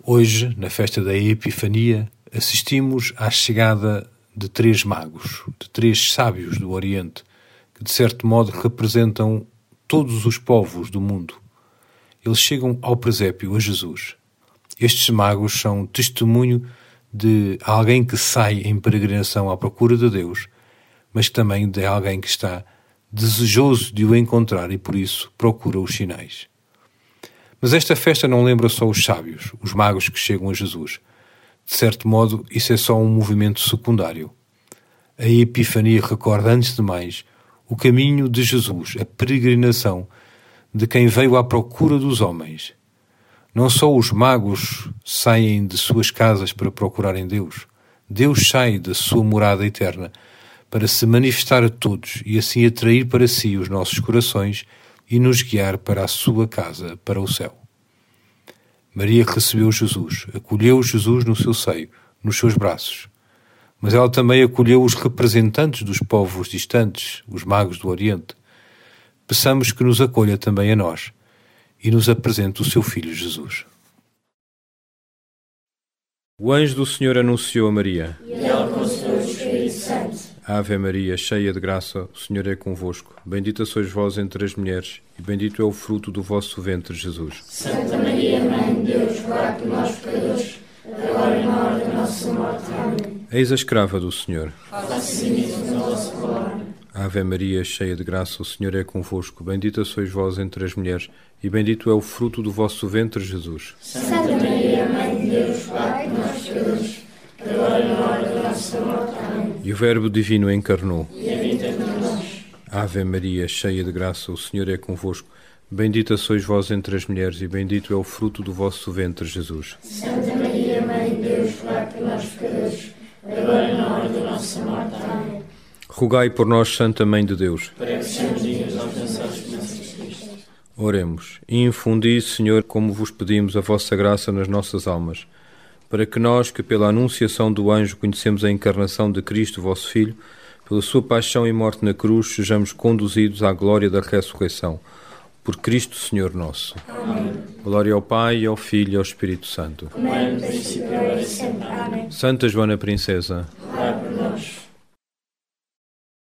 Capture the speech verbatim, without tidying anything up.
Hoje, na festa da Epifania, assistimos à chegada de três magos, de três sábios do Oriente, que de certo modo representam todos os povos do mundo. Eles chegam ao presépio, a Jesus. Estes magos são testemunho de alguém que sai em peregrinação à procura de Deus, mas também de alguém que está desejoso de o encontrar e por isso procura os sinais. Mas esta festa não lembra só os sábios, os magos que chegam a Jesus. De certo modo, isso é só um movimento secundário. A Epifania recorda, antes de mais, o caminho de Jesus, a peregrinação de quem veio à procura dos homens. Não só os magos saem de suas casas para procurarem Deus. Deus sai da sua morada eterna para se manifestar a todos e assim atrair para si os nossos corações e nos guiar para a sua casa, para o céu. Maria recebeu Jesus, acolheu Jesus no seu seio, nos seus braços. Mas ela também acolheu os representantes dos povos distantes, os magos do Oriente. Peçamos que nos acolha também a nós e nos apresente o seu Filho Jesus. O anjo do Senhor anunciou a Maria. E ela concebeu o Espírito Santo. Ave Maria, cheia de graça, o Senhor é convosco. Bendita sois vós entre as mulheres, e bendito é o fruto do vosso ventre, Jesus. Santa Maria, Mãe de Deus, rogai por nós pecadores, agora e na hora da nossa morte. Amém. Eis a escrava do Senhor. Faça-se nisso a vossa palavra. Ave Maria, cheia de graça, o Senhor é convosco. Bendita sois vós entre as mulheres, e bendito é o fruto do vosso ventre, Jesus. Santa Maria, Mãe de Deus, rogai por nós pecadores, agora e na hora da nossa morte. Amém. E o Verbo Divino encarnou. E habita entre nós. Ave Maria, cheia de graça, o Senhor é convosco. Bendita sois vós entre as mulheres, e bendito é o fruto do vosso ventre, Jesus. Santa Maria, Mãe de Deus, rogai por nós pecadores, agora e na hora da nossa morte. Amém. Rogai por nós, Santa Mãe de Deus. Para que sejamos dignos de alcançar as promessas de Cristo. Oremos. E infundi, Senhor, como vos pedimos, a vossa graça nas nossas almas, para que nós, que pela anunciação do anjo conhecemos a encarnação de Cristo, vosso Filho, pela sua paixão e morte na cruz, sejamos conduzidos à glória da ressurreição. Por Cristo, Senhor nosso. Amém. Glória ao Pai, ao Filho e ao Espírito Santo. Como era no princípio, agora e sempre. Amém. Santa Joana Princesa,